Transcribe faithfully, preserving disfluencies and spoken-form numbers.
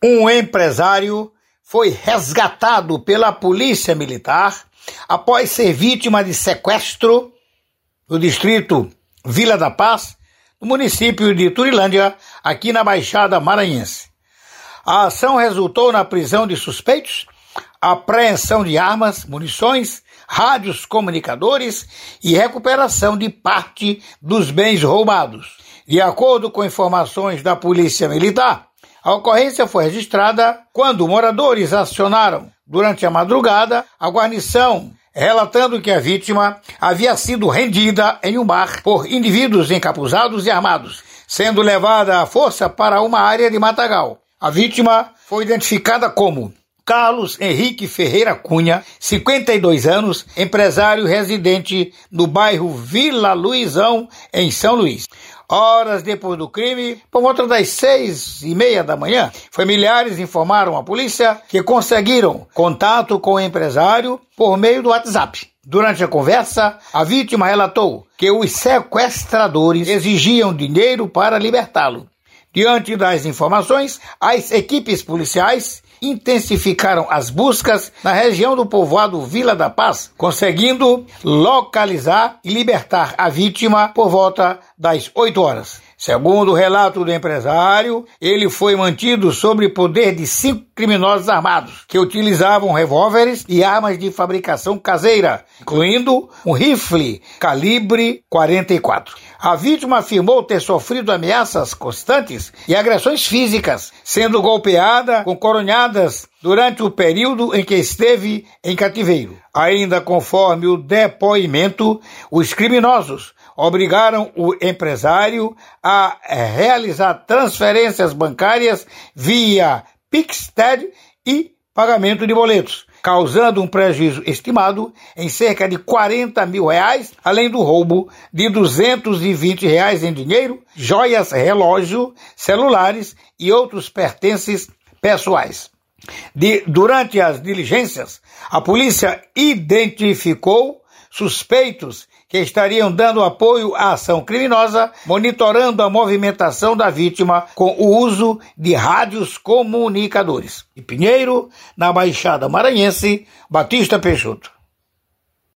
Um empresário foi resgatado pela polícia militar após ser vítima de sequestro no distrito Vila da Paz, no município de Turilândia, aqui na Baixada Maranhense. A ação resultou na prisão de suspeitos, apreensão de armas, munições, rádios comunicadores e recuperação de parte dos bens roubados. De acordo com informações da Polícia Militar, a ocorrência foi registrada quando moradores acionaram, durante a madrugada, a guarnição, relatando que a vítima havia sido rendida em um bar por indivíduos encapuzados e armados, sendo levada à força para uma área de matagal. A vítima foi identificada como Carlos Henrique Ferreira Cunha, cinquenta e dois anos, empresário residente no bairro Vila Luizão, em São Luís. Horas depois do crime, por volta das seis e meia da manhã, familiares informaram à polícia que conseguiram contato com o empresário por meio do WhatsApp. Durante a conversa, a vítima relatou que os sequestradores exigiam dinheiro para libertá-lo. Diante das informações, as equipes policiais intensificaram as buscas na região do povoado Vila da Paz, conseguindo localizar e libertar a vítima por volta das oito horas. Segundo o relato do empresário, ele foi mantido sob poder de cinco criminosos armados, que utilizavam revólveres e armas de fabricação caseira, incluindo um rifle calibre quarenta e quatro. A vítima afirmou ter sofrido ameaças constantes e agressões físicas, sendo golpeada com coronhadas durante o período em que esteve em cativeiro. Ainda conforme o depoimento, os criminosos obrigaram o empresário a realizar transferências bancárias via PicTed e pagamento de boletos, causando um prejuízo estimado em cerca de quarenta mil reais, além do roubo de duzentos e vinte reais em dinheiro, joias, relógio, celulares e outros pertences pessoais. De, durante as diligências, a polícia identificou suspeitos que estariam dando apoio à ação criminosa, monitorando a movimentação da vítima com o uso de rádios comunicadores. De Pinheiro, na Baixada Maranhense, Batista Peixoto.